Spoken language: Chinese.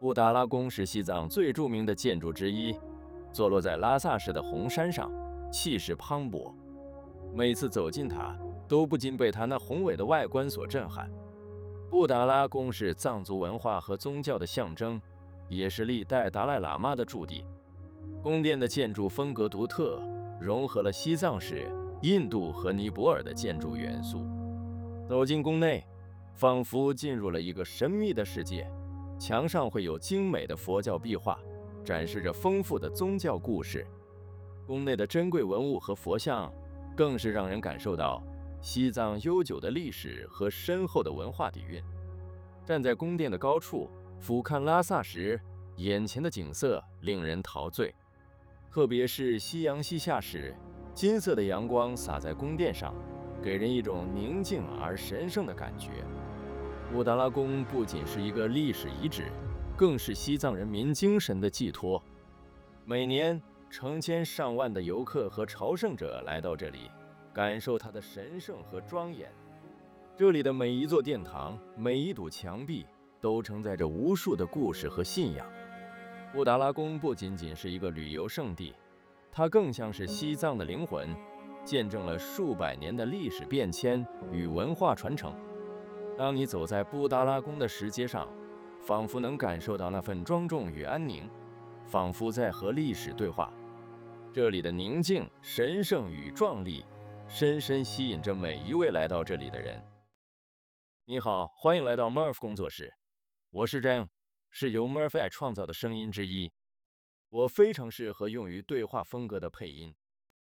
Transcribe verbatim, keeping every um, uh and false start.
布达拉宫是西藏最著名的建筑之一，坐落在拉萨市的红山上，气势磅礴。每次走近它，都不禁被它那宏伟的外观所震撼。布达拉宫是藏族文化和宗教的象征，也是历代达赖喇嘛的驻地。宫殿的建筑风格独特，融合了西藏式、印度和尼泊尔的建筑元素。走进宫内，仿佛进入了一个神秘的世界。墙上会有精美的佛教壁画，展示着丰富的宗教故事。宫内的珍贵文物和佛像，更是让人感受到西藏悠久的历史和深厚的文化底蕴。站在宫殿的高处，俯瞰拉萨时，眼前的景色令人陶醉。特别是夕阳西下时，金色的阳光洒在宫殿上，给人一种宁静而神圣的感觉。布达拉宫不仅是一个历史遗址，更是西藏人民精神的寄托。每年，成千上万的游客和朝圣者来到这里，感受它的神圣和庄严。这里的每一座殿堂，每一堵墙壁，都承载着无数的故事和信仰。布达拉宫不仅仅是一个旅游胜地，它更像是西藏的灵魂，见证了数百年的历史变迁与文化传承。当你走在布达拉宫的石阶上，仿佛能感受到那份庄重与安宁，仿佛在和历史对话。这里的宁静、神圣与壮丽，深深吸引着每一位来到这里的人。你好，欢迎来到 Murph 工作室，我是 Jan， 是由 Murph 爱创造的声音之一。我非常适合用于对话风格的配音。